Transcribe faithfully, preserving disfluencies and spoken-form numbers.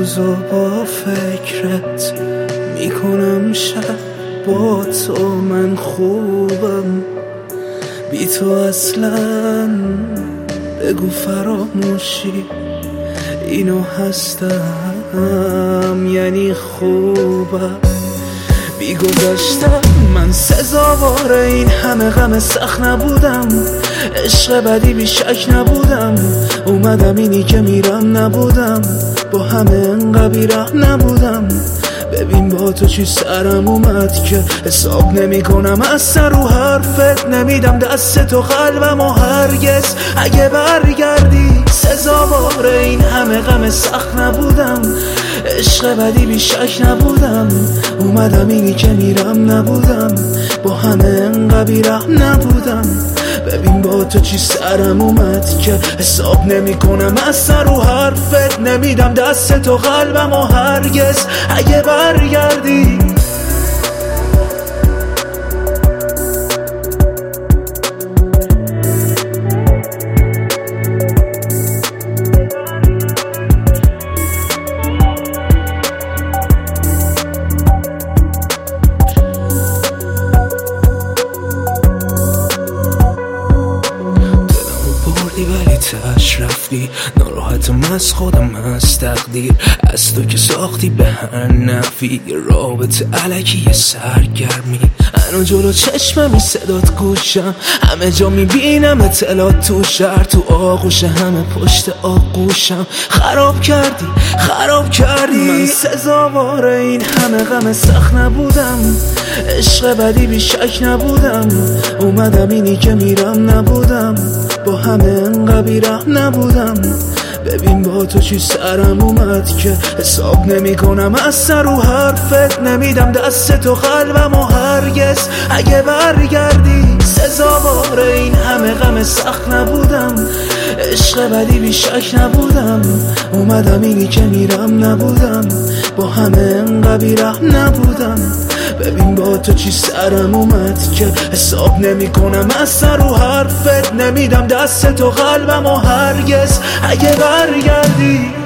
روزو با فکرت میکنم شب با تو من خوبم بی تو اصلا بگو فراموشی اینو هستم یعنی خوبم بی گذشتم من سزاوار این همه غم سخت نبودم عشق بدی بی شک نبودم اومدم اینی که میرم نبودم با همه انقدر بی‌رحم نبودم ببین با تو چی سرم اومد که حساب نمی کنم از سر و حرفت نمیدم دست تو قلبم و هرگز اگه برگردی سزاوار این همه غم سخت نبودم عشق بدی بی شک نبودم اومدم اینی که میرم نبودم با همه انقدر بی‌رحم نبودم ببین با تو چی سرم اومد که حساب نمی کنم از سر و حرفت نمیدم دست تو قلبم و هرگز اگه برگردی ولی تاش رفتی ناراحتم از خودم از تقدیر از تو که ساختی به هر نفی رابطه علکی سرگرمی هنو جلو چشممی صدات گوشم همه جا میبینم اطلاعات تو شهر تو آغوش همه پشت آغوشم خراب کردی خراب کردی من سزاوار این همه غم سخت نبودم عشق بدی بی شک نبودم اومدم اینی که میرم نبودم با همه انقدر بی‌رحم نبودم ببین با تو چی سرم اومد که حساب نمی کنم از سر و حرفت نمیدم دست تو قلبم و هرگز اگه برگردی سزاوار این همه غم سخت نبودم عشق بدی بی شک نبودم اومدم اینی که میرم نبودم با همه انقدر بی‌رحم نبودم ببین با تو چی سرم اومد که حساب نمی کنم از سر و حرفت نمیدم دست تو قلبم و هرگز اگه برگردی